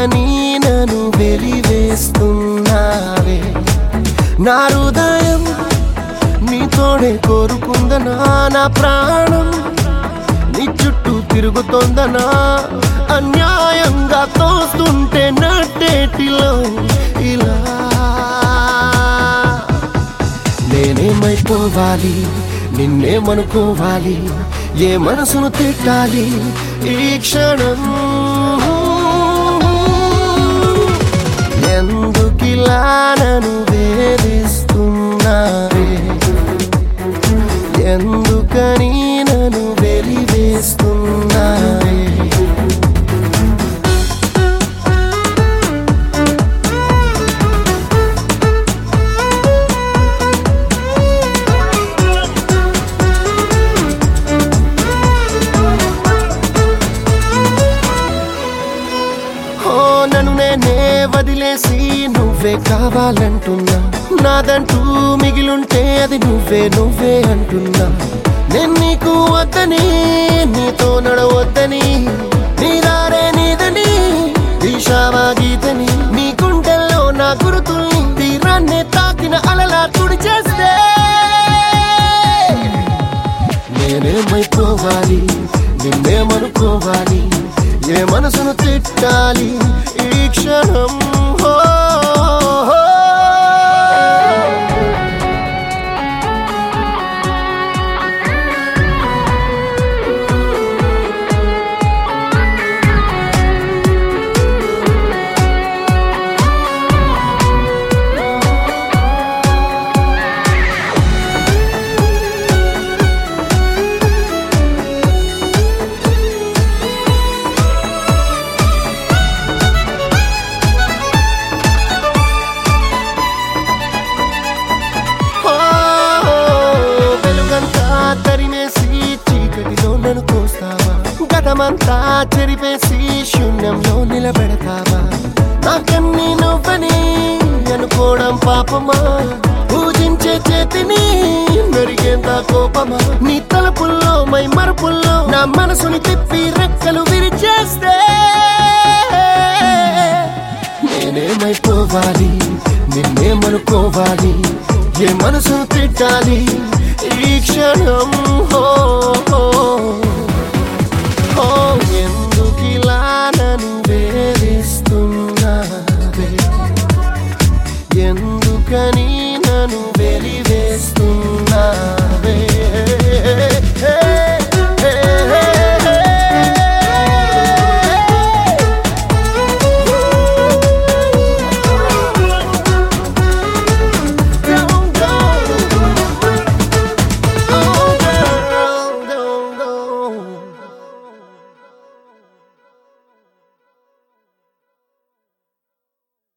ఎందుకని నన్ను వెలివేస్తున్నావే నా హృదయం నీతోడే కోరుకుందనా నా ప్రాణం నీ చుట్టూ తిరుగుతోందనా అన్యాయంగా తోస్తుంటే నట్టేటిలో ఇలా నేనేమైపోవాలి నిన్నేమనుకోవాలి ఏ మనసును తిట్టాలి ఈ క్షణం ఎందుకిలా నన్ను వేధిస్తున్నావే ఎందుకని నన్ను వెలివేస్తున్నావే నన్ను నేనే వదిలేసి నువ్వే కావాలంటున్నా నాదంటూ మిగిలుంటే అది నువ్వే అంటున్నా నేను నీకు వద్దని నీతో నడవద్దని నీరారే నీదని దిశావా గీతని నీ గుండెల్లో నా గురుతుల్ని తీరాన్నే తాకిన అలలా తుడిచేస్తే నేనేమైపోవాలి నిన్నేమనుకోవాలి ఏ మనసును తిట్టాలి ఈ క్షణం తరిమేసి చీకటిలో నన్ను కోస్తావా గతమంతా చెరిపేసి శూన్యంలో నిలబెడతావా నాకన్నీ నువ్వని అనుకోవడం పాపమా పూజించే చేతిని మెరిగేంత కోపమా నీ తలుపుల్లో మై మరుపుల్లో నా మనసుని తిప్పి రెక్కలు విరిచేస్తే నేనేమైపోవాలి నిన్నేమనుకోవాలి ఏ మనసును తిట్టాలి ఈ క్షణం